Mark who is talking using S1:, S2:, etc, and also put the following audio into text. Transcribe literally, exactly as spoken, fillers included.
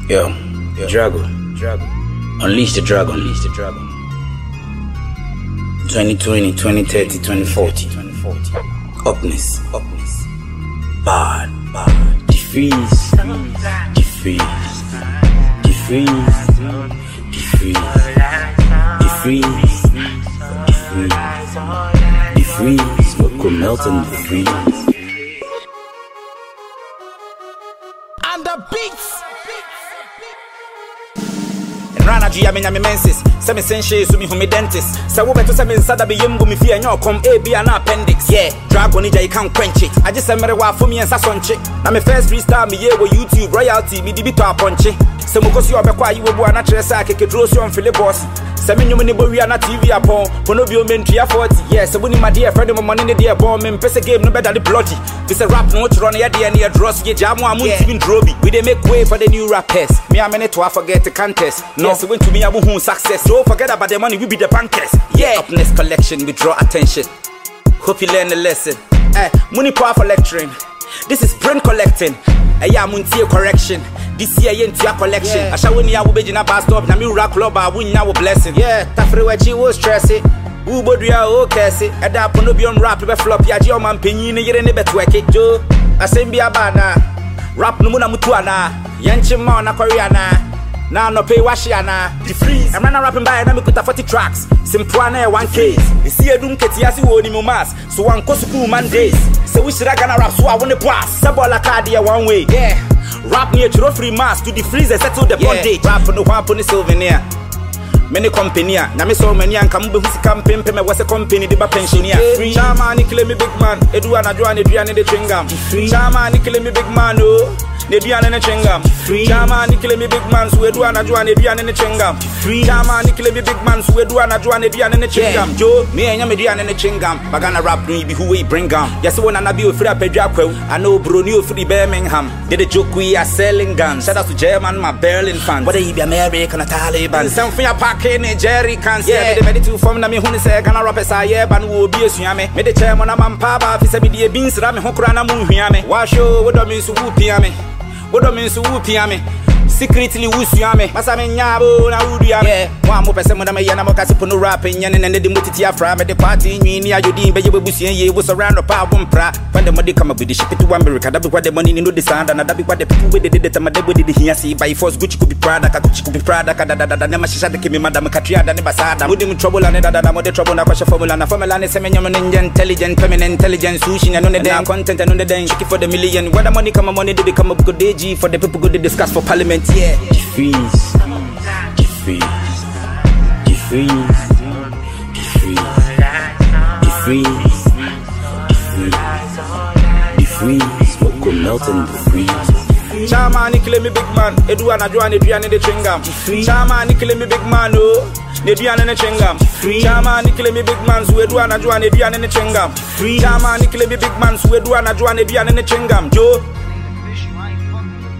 S1: Yo, yo, Drago, Drago. Unleash the dragon, unleash the dragon. twenty twenty, twenty thirty, twenty forty, twenty forty. Upness, upness. Bad, bad. Defreeze, defreeze, defreeze, defreeze, defreeze, defreeze, defreeze. What could melt and defreeze?
S2: And the beats.
S3: Rana G, I mean, I'm menses. Semi sense, so me who me dentist. So we better semi sada be yum gumi fear and your come A, B, and appendix. Yeah, Dragon, you can't quench it. I just send me a for me and Sasson chick. I'm a first freestyle me here with YouTube, royalty, me debito a punchy. So because you are a quiet, you will not dress like a draws you on Philip Boss. Semi you many boy and a T V upon, Ponobio Mentry forty. Yes, so when my dear friend of money in the dear bomb and press a game no better than the bloody. This a rap no to run here, the near draws, get Jamo, I'm even droby. We they make way for the new rappers. Me, I'm in it to forget the contest. No. So when to me I won't success. Don't forget about the money, we be the bankers. Yeah, Upness collection, we draw attention. Hope you learn the lesson. Eh, money power for lecturing. This is brain collecting. Eh, yeah, muntie correction. This year you into your collection. I shall win ya will be in a bus stop. Na me rock club, I win ya will blessing. Yeah, tafre wechi will stress it. Who bodu ya o kesi. Eda pono bi on rap be flop ya ji o man penyin yire ne betweke. Jo, asembi abana. Rap no mu na mutu ana. Yenchi ma na Korea na. Now no pay washiana, the freeze. I'm not rapping by and I'm forty tracks. Simple one case. You see a doom ketiasi woni mu mass. So one kosuku man days. So we should gonna rap so I want to pass. Sabola cardia one way. Yeah. Rap near to free mass to the freezer settle the bondage. Rap on the one pony souvenir. Many company, na me so many and come who campaign pay me was a company the pensioner. Free Chama ni kill me big man. Edu and Adwan Adrian in the chingam. Chama ni kill me big man oh. Nedian in the chingam. Chama ni kill me big man so Edu and Adwan Adrian in the chingam. Chama ni kill me big man so Edu and Adwan Adrian in the chingam. Joe, me and Yamedian in the chingam. Bagana rap no be who we bring gum. Yes, one and I be free pedjaqua. I know Brunio free Birmingham. Did the joke we are selling guns. Shout out to German, my Berlin fans. What they be American or Taliban. Something a pack in Jerry can't say the medical form na me who say can rap as I yeah ban will be a suame. Me the chairman of Mampaba, if me the beans ram hokrana muhiame. Wash you what do mean to whoop yame? What do mean to whoop yame? Secretly wusiame. Masame nyabo na udiame. Yeah, one more person when me yana mokasi pono rapping and then the mutiti afra me the party ni ya yodi be ye busi ye was around the power pra. When the money come up with the ship to America, that be what the money no the sound and that be what the people with the did time they did here see by force Gucci could be Prada, Gucci could be Prada, da da da never shisha the madam Katria than the basada. Would him trouble and that I'm the trouble na question formula na formula na semen intelligent, feminine intelligence, sushi and on the damn content and on the damn chicken for the million. When the money come money they become a good D G for the people good to discuss for parliament. Yeah,
S1: defreeze, defreeze, defreeze, defreeze, defreeze, defreeze, defreeze. What could melt and defreeze?
S3: Chama ni kill me big man. Edu and Adwan Adrian in the chingam. Chama ni kill me big man. Oh, Nedian in the chingam. Chama ni kill me big man. So Edu and Adwan Adrian in the chingam. Chama ni kill me big man. So Edu and Adwan Adrian in the chingam. Joe.